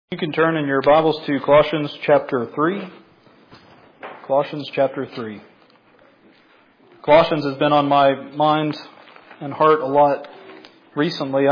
You can turn in your Bibles to Colossians chapter 3. Colossians chapter 3. Colossians has been on my mind and heart a lot recently.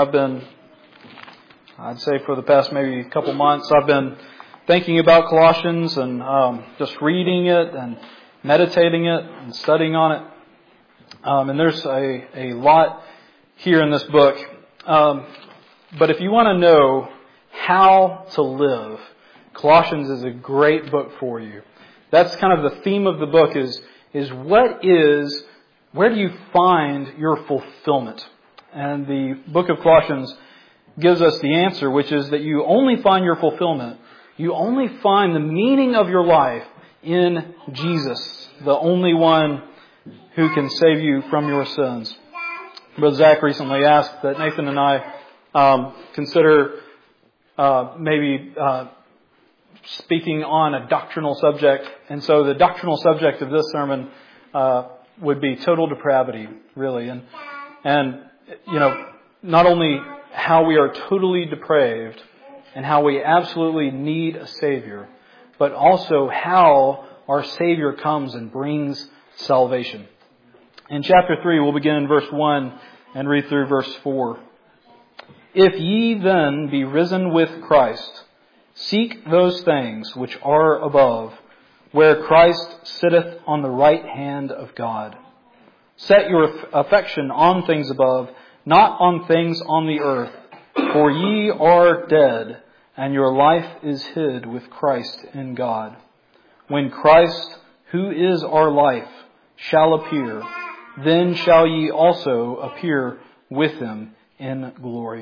I'd say for the past maybe couple months, I've been thinking about Colossians and just reading it and meditating it and studying on it. And there's a lot here in this book. But if you want to know how to live, Colossians is a great book for you. That's kind of the theme of the book is where do you find your fulfillment? And the book of Colossians gives us the answer, which is that you only find your fulfillment, you only find the meaning of your life in Jesus, the only one who can save you from your sins. Brother Zach recently asked that Nathan and I consider maybe speaking on a doctrinal subject. And so the doctrinal subject of this sermon would be total depravity, really. And you know, not only how we are totally depraved and how we absolutely need a Savior, but also how our Savior comes and brings salvation. In chapter 3, we'll begin in verse 1 and read through verse 4. If ye then be risen with Christ, seek those things which are above, where Christ sitteth on the right hand of God. Set your affection on things above, not on things on the earth. For ye are dead, and your life is hid with Christ in God. When Christ, who is our life, shall appear, then shall ye also appear with him in glory.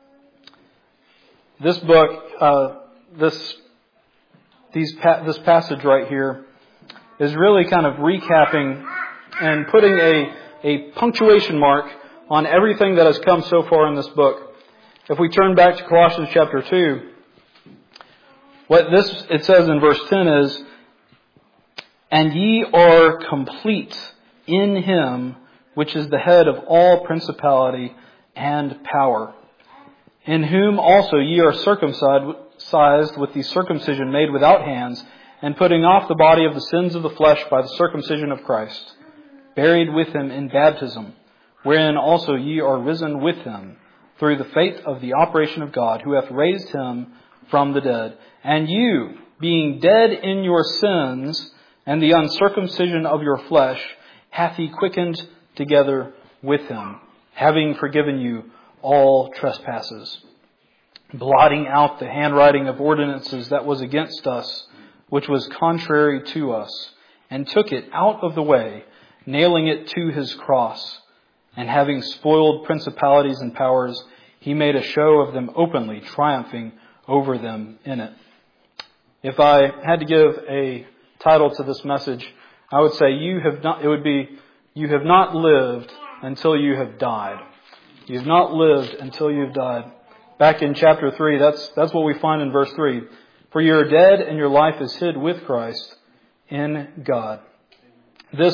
This book, this passage right here is really kind of recapping and putting a punctuation mark on everything that has come so far in this book. If we turn back to Colossians chapter 2, it says in verse 10 is, and ye are complete in him, which is the head of all principality and power, in whom also ye are circumcised with the circumcision made without hands, and putting off the body of the sins of the flesh by the circumcision of Christ, buried with him in baptism, wherein also ye are risen with him, through the faith of the operation of God, who hath raised him from the dead. And you, being dead in your sins, and the uncircumcision of your flesh, hath he quickened together with him, having forgiven you all trespasses, blotting out the handwriting of ordinances that was against us, which was contrary to us, and took it out of the way, nailing it to his cross. And having spoiled principalities and powers, he made a show of them openly, triumphing over them in it. If I had to give a title to this message, I would say you have not lived until you have died. You've not lived until you've died. Back in chapter 3, that's what we find in verse 3. For you are dead and your life is hid with Christ in God. The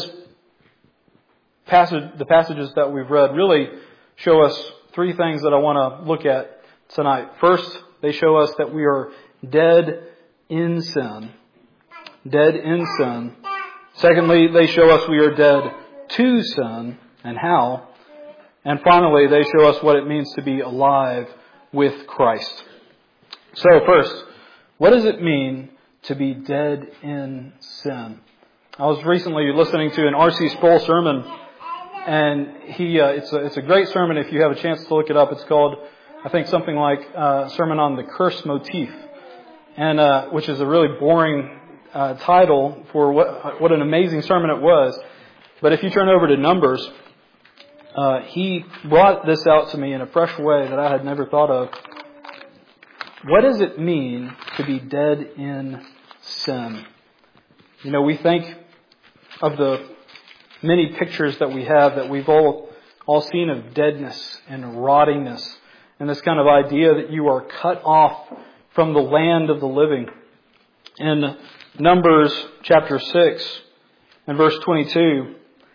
passages that we've read really show us three things that I want to look at tonight. First, they show us that we are dead in sin. Dead in sin. Secondly, they show us we are dead to sin and how. And finally, they show us what it means to be alive with Christ. So first, what does it mean to be dead in sin? I was recently listening to an R.C. Sproul sermon, and it's a great sermon if you have a chance to look it up. It's called, I think, something like Sermon on the Curse Motif, and which is a really boring title for what an amazing sermon it was. But if you turn over to Numbers, he brought this out to me in a fresh way that I had never thought of. What does it mean to be dead in sin? You know, we think of the many pictures that we have that we've all seen of deadness and rottingness, and this kind of idea that you are cut off from the land of the living. In Numbers chapter 6 and verse 22,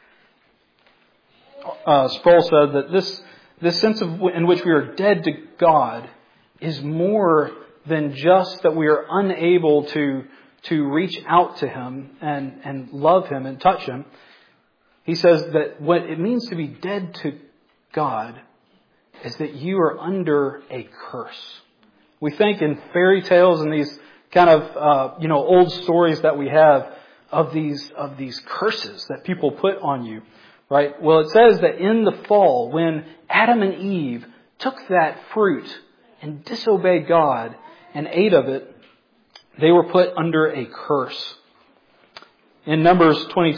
Sproul said that this sense in which we are dead to God is more than just that we are unable to reach out to Him and love Him and touch Him. He says that what it means to be dead to God is that you are under a curse. We think in fairy tales and these kind of old stories that we have of these curses that people put on you, right? Well, it says that in the fall, when Adam and Eve took that fruit and disobeyed God and ate of it, they were put under a curse. In Numbers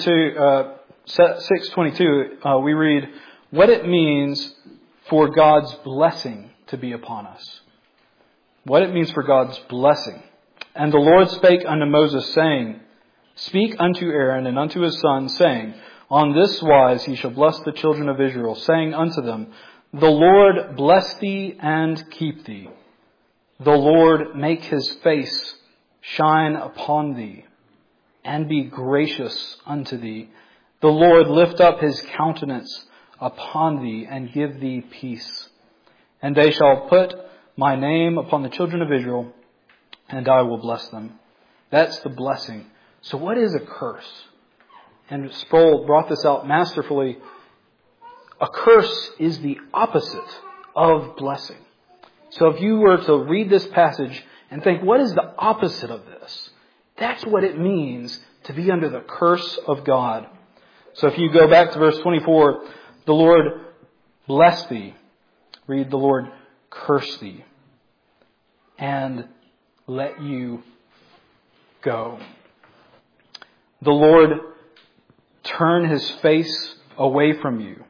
6:22, we read what it means for God's blessing to be upon us. What it means for God's blessing. And the Lord spake unto Moses, saying, Speak unto Aaron and unto his sons, saying, On this wise he shall bless the children of Israel, saying unto them, The Lord bless thee and keep thee. The Lord make His face shine upon thee, and be gracious unto thee. The Lord lift up His countenance upon thee, and give thee peace. And they shall put my name upon the children of Israel, and I will bless them. That's the blessing. So what is a curse? And Sproul brought this out masterfully. A curse is the opposite of blessing. So if you were to read this passage and think, what is the opposite of this? That's what it means to be under the curse of God. So if you go back to verse 24, the Lord bless thee. Read, the Lord curse thee and let you go. The Lord turn His face away from you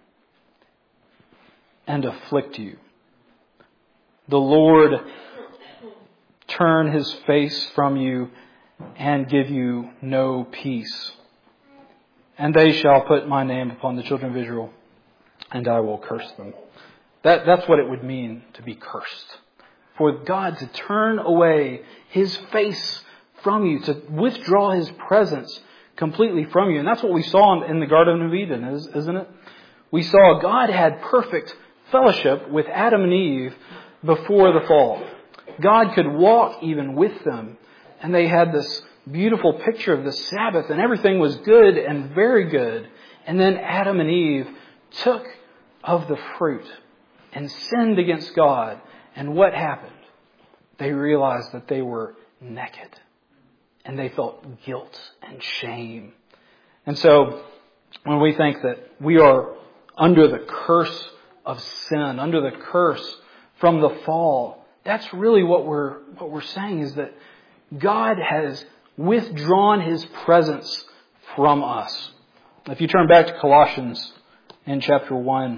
and afflict you. The Lord turn His face from you and give you no peace. And they shall put my name upon the children of Israel, and I will curse them. That's what it would mean to be cursed. For God to turn away His face from you, to withdraw His presence completely from you. And that's what we saw in the Garden of Eden, isn't it? We saw God had perfect fellowship with Adam and Eve before the fall. God could walk even with them. And they had this beautiful picture of the Sabbath, and everything was good and very good. And then Adam and Eve took of the fruit and sinned against God. And what happened? They realized that they were naked. And they felt guilt and shame. And so when we think that we are under the curse of sin, under the curse from the fall, that's really what we're saying, is that God has withdrawn His presence from us. If you turn back to Colossians in chapter 1,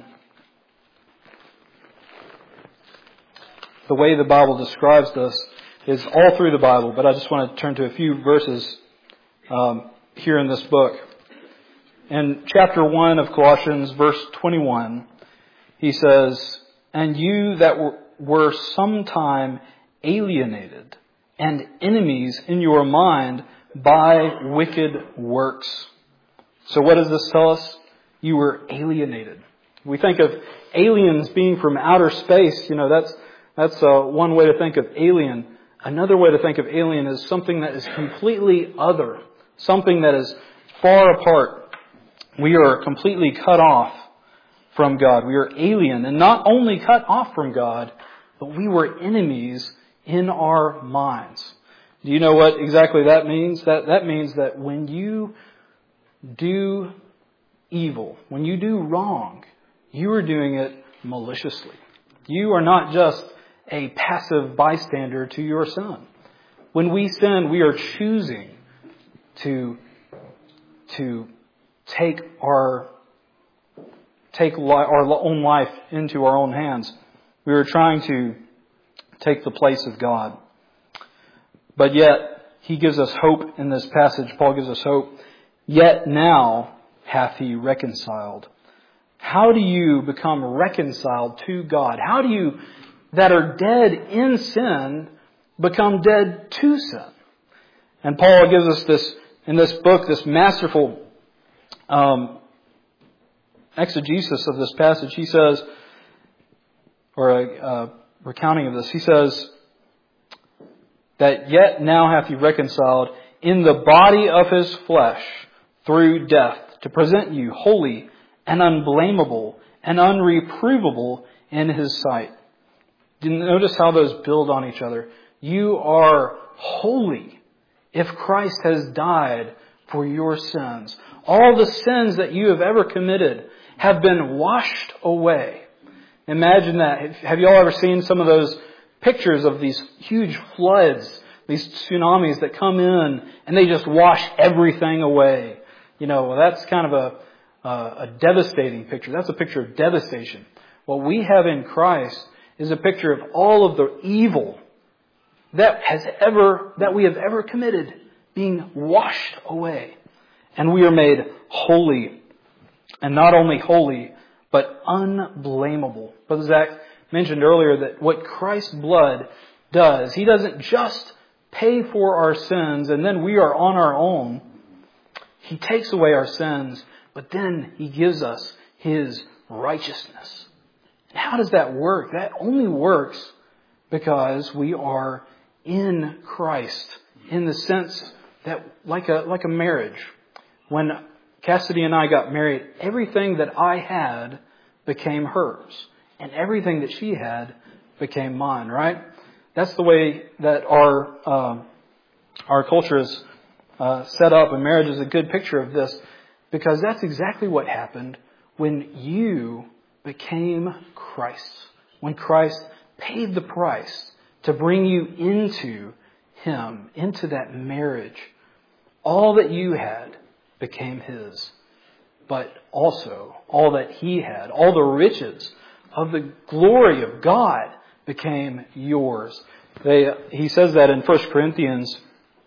the way the Bible describes this is all through the Bible, but I just want to turn to a few verses here in this book. In chapter 1 of Colossians, verse 21, he says, And you that were sometime alienated and enemies in your mind by wicked works. So what does this tell us? You were alienated. We think of aliens being from outer space. That's one way to think of alien. Another way to think of alien is something that is completely other, something that is far apart. We are completely cut off from God. We are alien, and not only cut off from God, but we were enemies in our minds. Do you know what exactly that means? That means that when you do evil, when you do wrong, you are doing it maliciously. You are not just a passive bystander to your sin. When we sin, we are choosing to take our own life into our own hands. We are trying to take the place of God. But yet, he gives us hope in this passage. Paul gives us hope. Yet now hath He reconciled. How do you become reconciled to God? How do you, that are dead in sin, become dead to sin? And Paul gives us this, in this book, this masterful exegesis of this passage. He says, or a recounting of this, he says, that yet now hath He reconciled in the body of His flesh through death, to present you holy and unblameable and unreprovable in His sight. Do you notice how those build on each other? You are holy if Christ has died for your sins. All the sins that you have ever committed have been washed away. Imagine that. Have you all ever seen some of those pictures of these huge floods, these tsunamis that come in and they just wash everything away? That's kind of a devastating picture. That's a picture of devastation. What we have in Christ is a picture of all of the evil that we have ever committed being washed away. And we are made holy. And not only holy, but unblameable. Brother Zach mentioned earlier that what Christ's blood does, He doesn't just pay for our sins and then we are on our own. He takes away our sins, but then He gives us His righteousness. And how does that work? That only works because we are in Christ, in the sense that like a marriage. When Cassidy and I got married, everything that I had became hers, and everything that she had became mine, right? That's the way that our culture is set up, and marriage is a good picture of this, because that's exactly what happened when you became Christ. When Christ paid the price to bring you into Him, into that marriage. All that you had became His. But also, all that He had, all the riches of the glory of God became yours. He says that in 1 Corinthians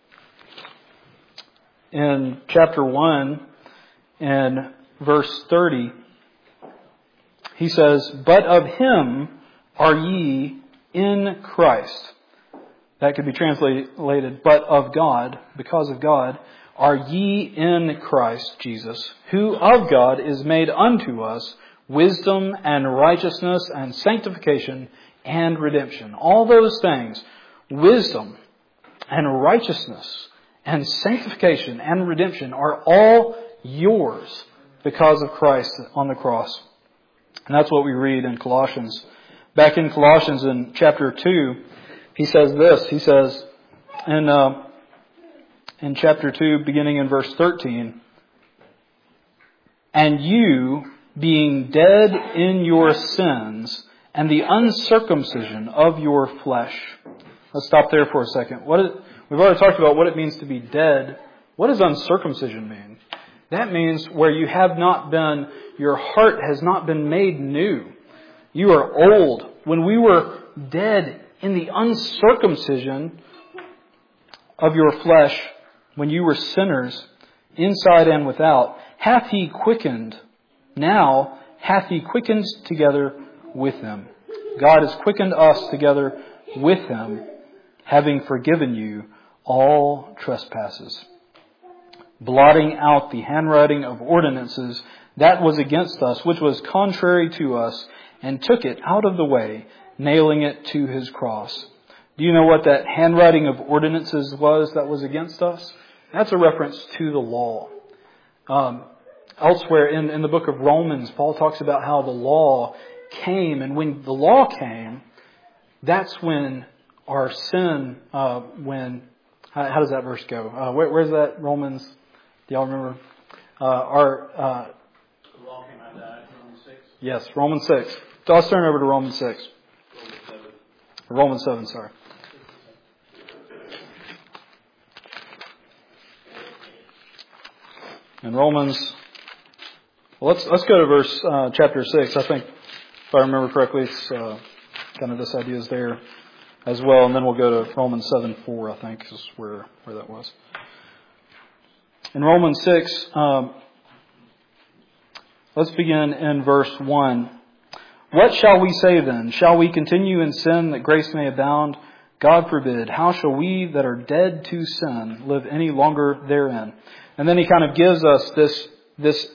in chapter 1 and verse 30. He says, "But of Him are ye in Christ." That could be translated, "But of God," because of God, "are ye in Christ Jesus, who of God is made unto us wisdom and righteousness and sanctification and redemption." All those things, wisdom and righteousness and sanctification and redemption, are all yours because of Christ on the cross. And that's what we read in Colossians. Back in Colossians in chapter 2, he says this. He says in chapter 2, beginning in verse 13, "And you, being dead in your sins and the uncircumcision of your flesh." Let's stop there for a second. We've already talked about what it means to be dead. What does uncircumcision mean? That means where you have not been, your heart has not been made new. You are old. When we were dead in the uncircumcision of your flesh, when you were sinners, inside and without, hath He quickened. Now hath He quickened together with Him. God has quickened us together with Him, having forgiven you all trespasses, blotting out the handwriting of ordinances that was against us, which was contrary to us, and took it out of the way, nailing it to His cross. Do you know what that handwriting of ordinances was that was against us? That's a reference to the law. Elsewhere in the book of Romans, Paul talks about how the law came, and when the law came, that's when our sin, how does that verse go? Where's that? Romans? Do y'all remember? The law came out of that, Romans 6? Yes, Romans 6. So let's turn over to Romans 6. Romans 7, sorry. In Romans, let's go to verse chapter 6. I think, if I remember correctly, it's kind of this idea is there as well, and then we'll go to Romans 7:4. I think is where that was. In Romans 6, let's begin in verse 1. "What shall we say then? Shall we continue in sin that grace may abound? God forbid. How shall we that are dead to sin live any longer therein?" And then he kind of gives us this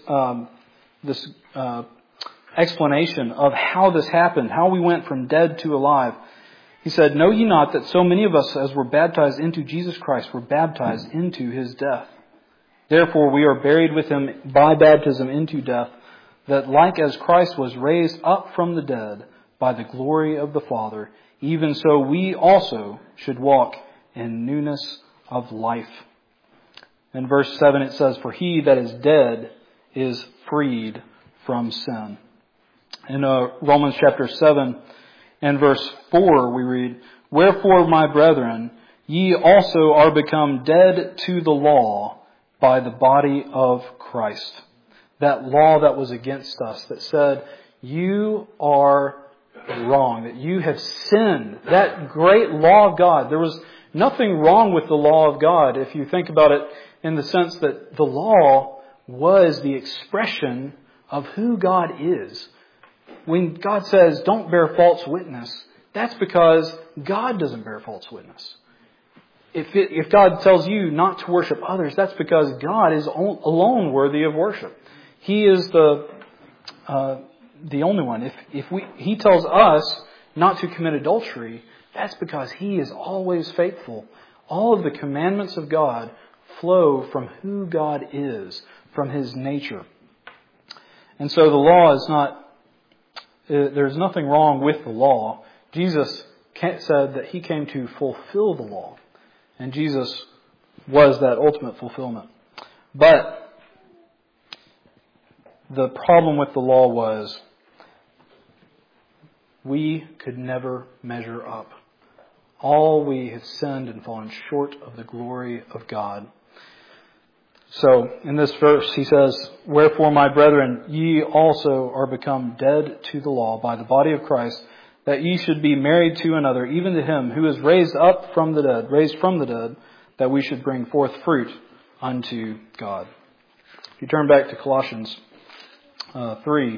explanation of how this happened, how we went from dead to alive. He said, "Know ye not that so many of us as were baptized into Jesus Christ were baptized into His death? Therefore we are buried with Him by baptism into death, that like as Christ was raised up from the dead by the glory of the Father, even so we also should walk in newness of life." In verse 7 it says, "For he that is dead is freed from sin." In Romans chapter 7 and verse 4 we read, "Wherefore, my brethren, ye also are become dead to the law by the body of Christ." That law that was against us, that said, you are wrong, that you have sinned. That great law of God. There was nothing wrong with the law of God if you think about it in the sense that the law was the expression of who God is. When God says, don't bear false witness, that's because God doesn't bear false witness. If God tells you not to worship others, that's because God is alone worthy of worship. He is the only one. If He tells us not to commit adultery, that's because He is always faithful. All of the commandments of God flow from who God is, from His nature. And so the law is not, there's nothing wrong with the law. Jesus said that He came to fulfill the law. And Jesus was that ultimate fulfillment. But the problem with the law was we could never measure up. All we have sinned and fallen short of the glory of God. So, in this verse, he says, "Wherefore, my brethren, ye also are become dead to the law by the body of Christ, that ye should be married to another, even to Him who is raised from the dead, that we should bring forth fruit unto God." If you turn back to Colossians 3,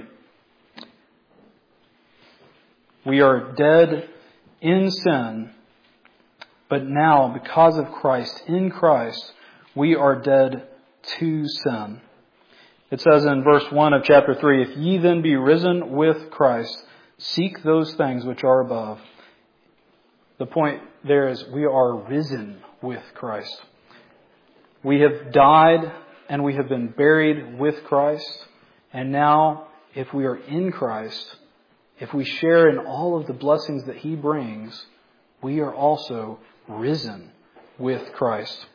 we are dead in sin, but now, because of Christ, in Christ, we are dead to sin. It says in verse 1 of chapter 3, "If ye then be risen with Christ, seek those things which are above." The point there is we are risen with Christ. We have died and we have been buried with Christ. And now, if we are in Christ, if we share in all of the blessings that He brings, we are also risen with Christ.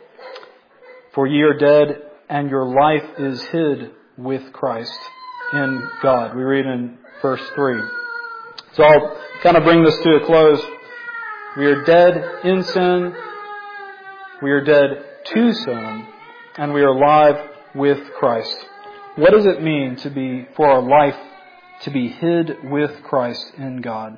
"For ye are dead, and your life is hid with Christ in God." We read in verse 3. So I'll kind of bring this to a close. We are dead in sin, we are dead to sin, and we are alive with Christ. What does it mean for our life to be hid with Christ in God?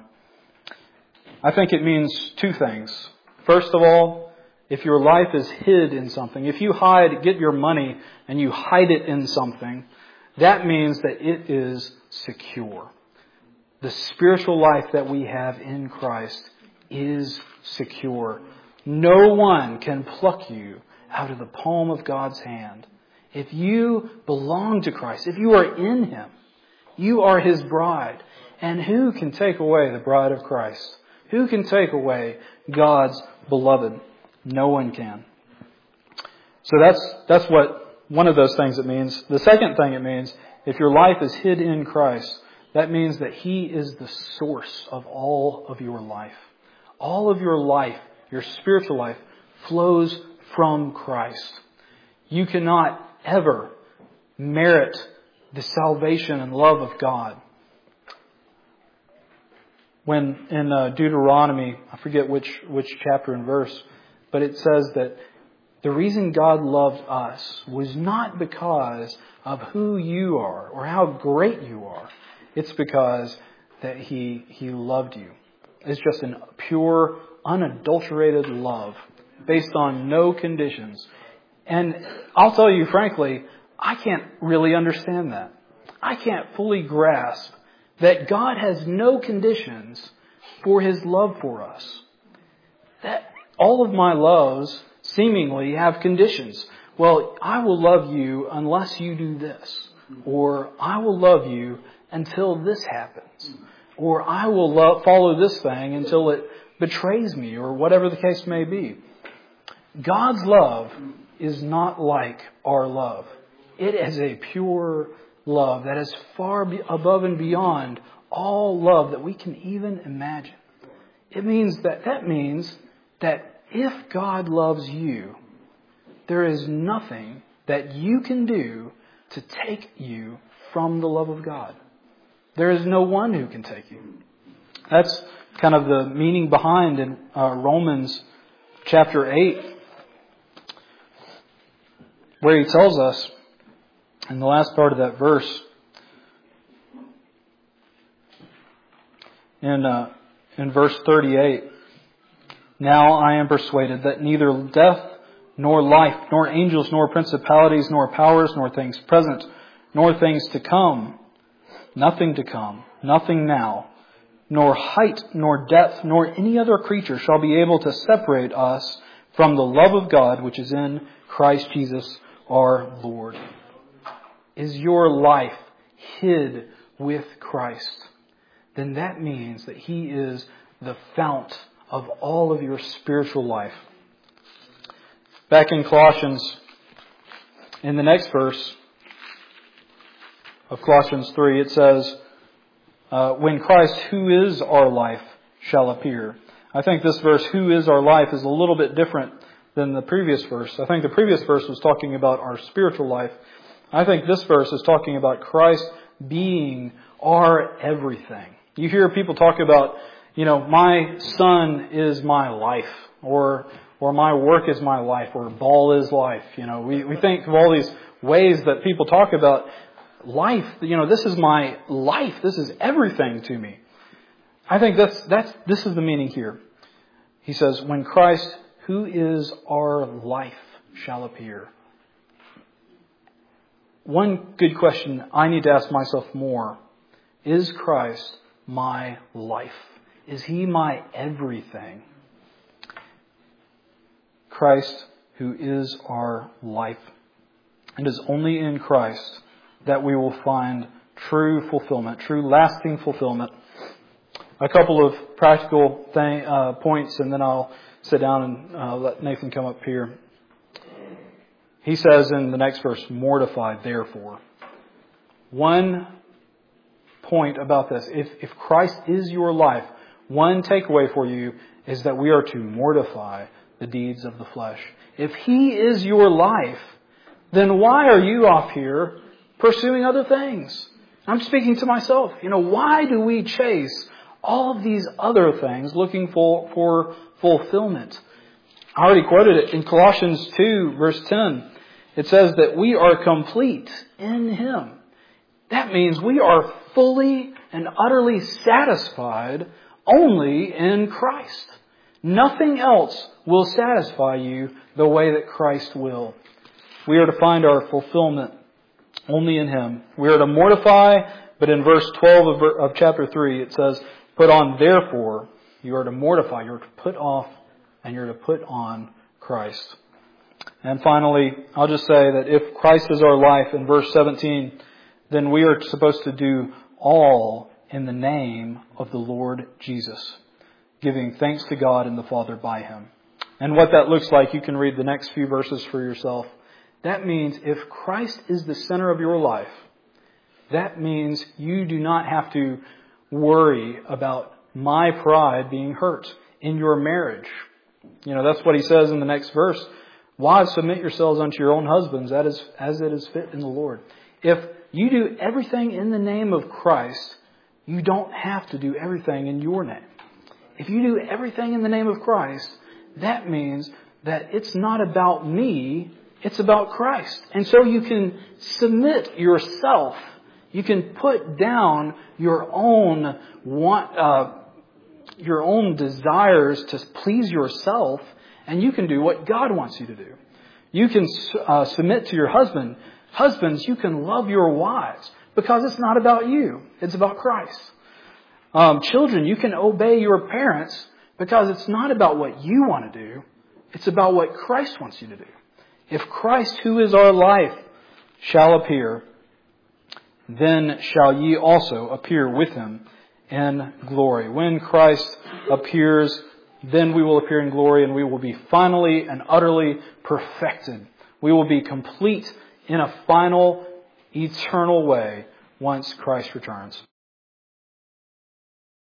I think it means two things. First of all, if your life is hid in something, if you get your money and you hide it in something, that means that it is secure. The spiritual life that we have in Christ is secure. No one can pluck you out of the palm of God's hand. If you belong to Christ, if you are in Him, you are His bride. And who can take away the bride of Christ? Who can take away God's beloved? No one can. So that's what one of those things it means. The second thing it means, if your life is hid in Christ, that means that He is the source of all of your life. All of your life, your spiritual life, flows from Christ. You cannot ever merit the salvation and love of God. When in Deuteronomy, I forget which chapter and verse, but it says that the reason God loved us was not because of who you are or how great you are. It's because that He loved you. It's just a pure, unadulterated love based on no conditions. And I'll tell you frankly, I can't really understand that. I can't fully grasp that God has no conditions for His love for us. That all of my loves seemingly have conditions. Well, I will love you unless you do this. Or I will love you until this happens. Or I will follow this thing until it betrays me, or whatever the case may be. God's love is not like our love. It is a pure love that is far above and beyond all love that we can even imagine. That means that if God loves you, there is nothing that you can do to take you from the love of God. There is no one who can take you. That's kind of the meaning behind in Romans chapter 8, where he tells us in the last part of that verse, in verse 38, "Now I am persuaded that neither death, nor life, nor angels, nor principalities, nor powers, nor things present, nor things to come, nothing to come, nothing now, nor height, nor depth, nor any other creature shall be able to separate us from the love of God which is in Christ Jesus our Lord." Is your life hid with Christ? Then that means that He is the fount of all of your spiritual life. Back in Colossians, in the next verse of Colossians 3, it says, "When Christ, who is our life, shall appear." I think this verse, "who is our life," is a little bit different than the previous verse. I think the previous verse was talking about our spiritual life. I think this verse is talking about Christ being our everything. You hear people talk about, my son is my life, or my work is my life, or ball is life. We think of all these ways that people talk about life. This is my life. This is everything to me. I think this is the meaning here. He says, "When Christ, who is our life, shall appear." One good question I need to ask myself more: is Christ my life? Is He my everything? Christ, who is our life. It is only in Christ that we will find true fulfillment, true lasting fulfillment. A couple of practical points, and then I'll sit down and let Nathan come up here. He says in the next verse, "Mortify therefore." One point about this: if Christ is your life, one takeaway for you is that we are to mortify the deeds of the flesh. If He is your life, then why are you off here pursuing other things? I'm speaking to myself. Why do we chase all of these other things looking for fulfillment? I already quoted it in Colossians 2, verse 10. It says that we are complete in Him. That means we are fully and utterly satisfied only in Christ. Nothing else will satisfy you the way that Christ will. We are to find our fulfillment only in Him. We are to mortify, but in verse 12 of chapter 3 it says, "Put on therefore," you are to mortify, you are to put off, and you are to put on Christ. And finally, I'll just say that if Christ is our life, in verse 17, then we are supposed to do all in the name of the Lord Jesus, giving thanks to God and the Father by Him. And what that looks like, you can read the next few verses for yourself. That means if Christ is the center of your life, that means you do not have to worry about my pride being hurt in your marriage. That's what he says in the next verse. "Wives, submit yourselves unto your own husbands, as it is fit in the Lord." If you do everything in the name of Christ, you don't have to do everything in your name. If you do everything in the name of Christ, that means that it's not about me, it's about Christ. And so you can submit yourself. You can put down your own desires to please yourself, and you can do what God wants you to do. You can submit to your husband. Husbands, you can love your wives because it's not about you. It's about Christ. Children, you can obey your parents because it's not about what you want to do. It's about what Christ wants you to do. If Christ, who is our life, shall appear, then shall ye also appear with Him in glory. When Christ appears, then we will appear in glory and we will be finally and utterly perfected. We will be complete in a final, eternal way once Christ returns.